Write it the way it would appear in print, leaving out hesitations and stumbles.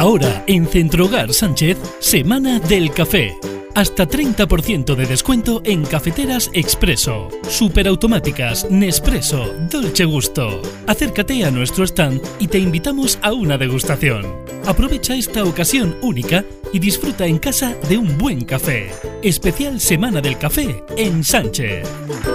Ahora en Centrohogar Sánchez, Semana del Café. Hasta 30% de descuento en cafeteras Expreso, superautomáticas, Nespresso, Dolce Gusto. Acércate a nuestro stand y te invitamos a una degustación. Aprovecha esta ocasión única y disfruta en casa de un buen café. Especial Semana del Café en Sánchez.